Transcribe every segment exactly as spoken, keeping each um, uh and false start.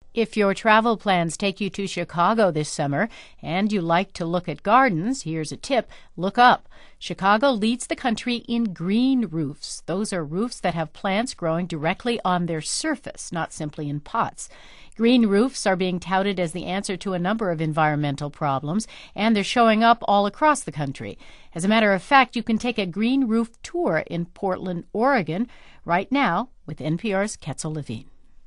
If your travel plans take you to Chicago this summer and you like to look at gardens, here's a tip. Look up. Chicago leads the country in green roofs. Those are roofs that have plants growing directly on their surface, not simply in pots. Green roofs are being touted as the answer to a number of environmental problems, and they're showing up all across the country. As a matter of fact, you can take a green roof tour in Portland, Oregon, right now with N P R's Ketzel Levine.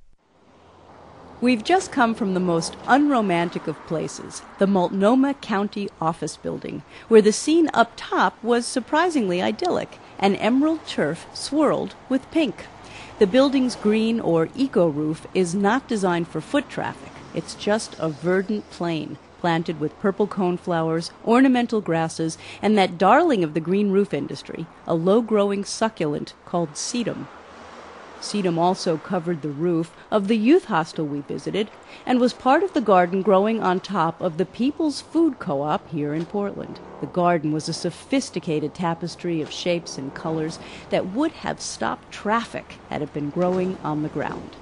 We've just come from the most unromantic of places, the Multnomah County Office Building, where the scene up top was surprisingly idyllic, an emerald turf swirled with pink. The building's green or eco roof is not designed for foot traffic. It's just a verdant plain, planted with purple coneflowers, ornamental grasses, and that darling of the green roof industry, a low-growing succulent called sedum. Sedum also covered the roof of the youth hostel we visited and was part of the garden growing on top of the People's Food Co-op here in Portland. The garden was a sophisticated tapestry of shapes and colors that would have stopped traffic had it been growing on the ground.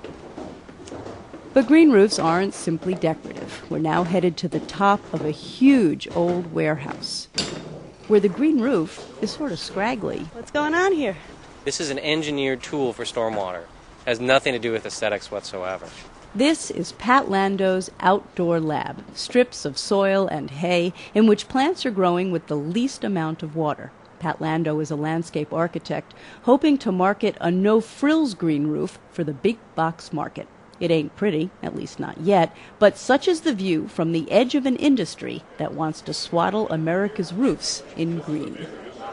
But green roofs aren't simply decorative. We're now headed to the top of a huge old warehouse, where the green roof is sort of scraggly. What's going on here? This is an engineered tool for stormwater. It has nothing to do with aesthetics whatsoever. This is Pat Lando's outdoor lab, strips of soil and hay in which plants are growing with the least amount of water. Pat Lando is a landscape architect hoping to market a no-frills green roof for the big box market. It ain't pretty, at least not yet, but such is the view from the edge of an industry that wants to swaddle America's roofs in green.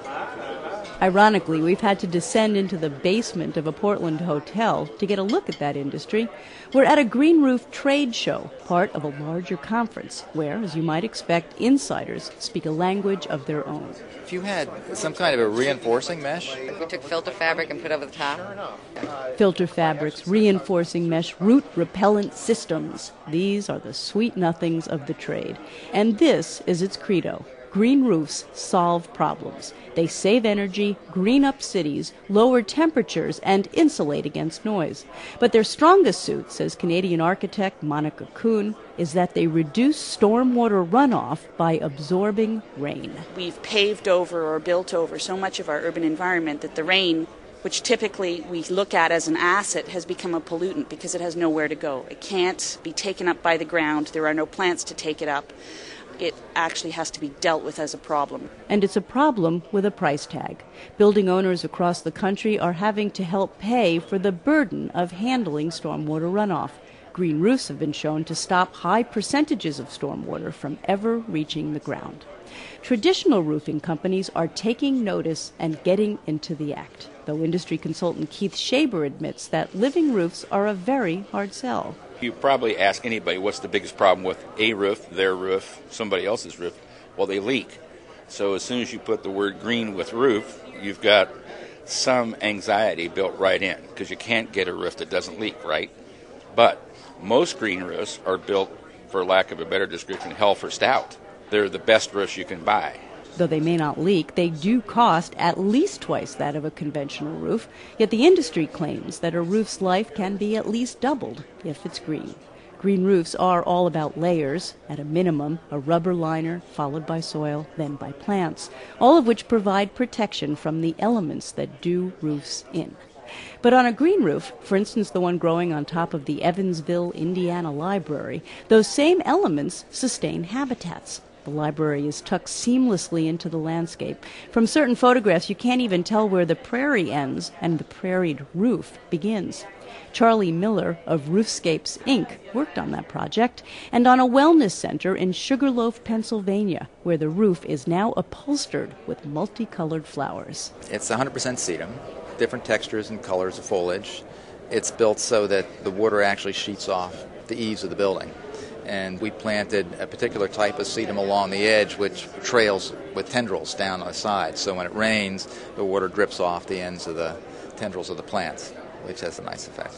Ironically, we've had to descend into the basement of a Portland hotel to get a look at that industry. We're at a green roof trade show, part of a larger conference, where, as you might expect, insiders speak a language of their own. If you had some kind of a reinforcing mesh? We took filter fabric and put over the top. Filter fabrics, reinforcing mesh, root repellent systems. These are the sweet nothings of the trade. And this is its credo. Green roofs solve problems. They save energy, green up cities, lower temperatures, and insulate against noise. But their strongest suit, says Canadian architect Monica Kuhn, is that they reduce stormwater runoff by absorbing rain. We've paved over or built over so much of our urban environment that the rain, which typically we look at as an asset, has become a pollutant because it has nowhere to go. It can't be taken up by the ground. There are no plants to take it up. It actually has to be dealt with as a problem. And it's a problem with a price tag. Building owners across the country are having to help pay for the burden of handling stormwater runoff. Green roofs have been shown to stop high percentages of stormwater from ever reaching the ground. Traditional roofing companies are taking notice and getting into the act, though industry consultant Keith Shaber admits that living roofs are a very hard sell. You probably ask anybody what's the biggest problem with a roof, their roof, somebody else's roof. Well, they leak. So as soon as you put the word green with roof, you've got some anxiety built right in, because you can't get a roof that doesn't leak, right? But most green roofs are built, for lack of a better description, hell for stout. They're the best roofs you can buy. Though they may not leak, they do cost at least twice that of a conventional roof, yet the industry claims that a roof's life can be at least doubled if it's green. Green roofs are all about layers, at a minimum a rubber liner, followed by soil, then by plants, all of which provide protection from the elements that do roofs in. But on a green roof, for instance the one growing on top of the Evansville, Indiana Library, those same elements sustain habitats. The library is tucked seamlessly into the landscape. From certain photographs, you can't even tell where the prairie ends and the prairied roof begins. Charlie Miller of Roofscapes, Incorporated worked on that project, and on a wellness center in Sugarloaf, Pennsylvania, where the roof is now upholstered with multicolored flowers. It's one hundred percent sedum, different textures and colors of foliage. It's built so that the water actually sheets off the eaves of the building. And we planted a particular type of sedum along the edge, which trails with tendrils down the side. So when it rains, the water drips off the ends of the tendrils of the plants, which has a nice effect.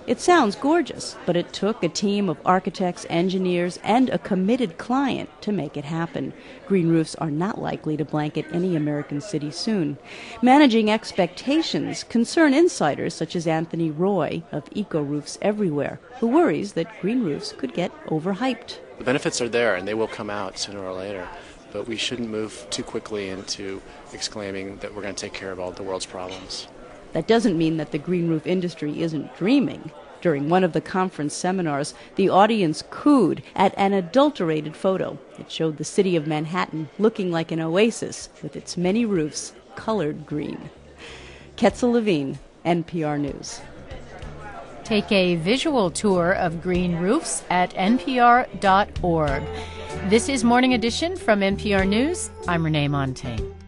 It sounds gorgeous, but it took a team of architects, engineers, and a committed client to make it happen. Green roofs are not likely to blanket any American city soon. Managing expectations concern insiders such as Anthony Roy of Eco Roofs Everywhere, who worries that green roofs could get overhyped. The benefits are there, and they will come out sooner or later, but we shouldn't move too quickly into exclaiming that we're going to take care of all the world's problems. That doesn't mean that the green roof industry isn't dreaming. During one of the conference seminars, the audience cooed at an adulterated photo. It showed the city of Manhattan looking like an oasis with its many roofs colored green. Ketzel Levine, N P R News. Take a visual tour of green roofs at N P R dot org. This is Morning Edition from N P R News. I'm Renee Montaigne.